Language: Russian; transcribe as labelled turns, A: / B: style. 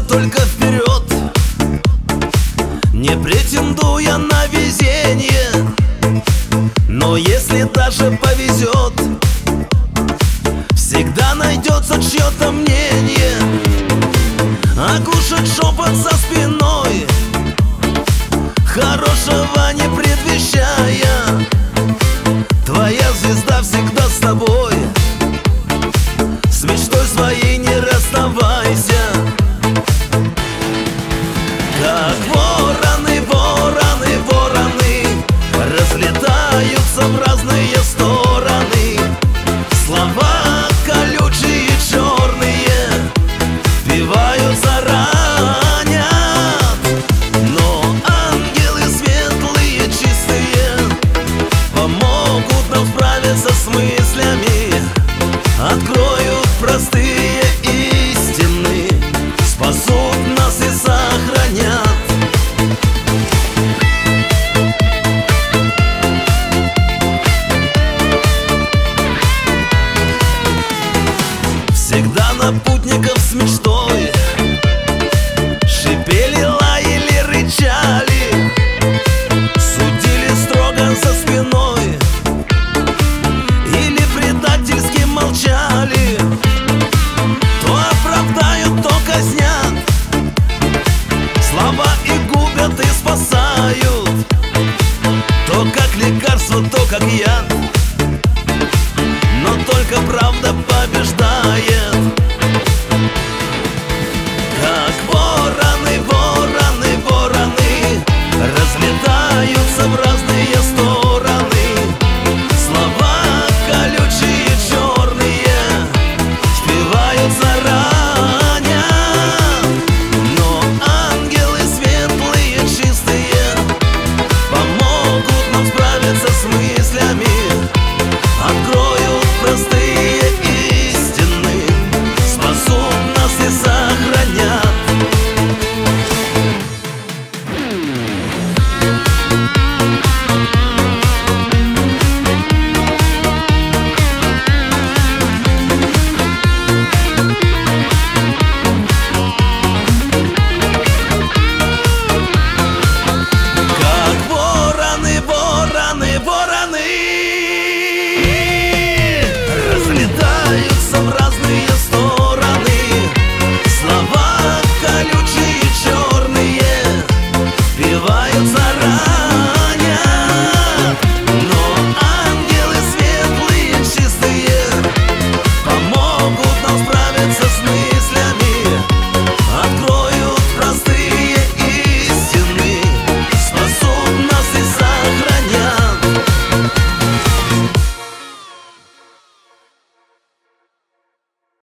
A: только вперед, не претендуя на везение. Но если даже повезет, всегда найдется чье-то мнение, оглушит шепот за спиной, хорошего не предвещая. Твоя звезда всегда с тобой, с мечтой своей не расставайся. Как вороны, вороны, вороны разлетаются в разные стороны. Слова колючие, черные впиваются, ранят. Но ангелы светлые, чистые помогут нам справиться с мыслями, откроют простые истины, спасут нас и сохранят. Всегда на путников с мечтой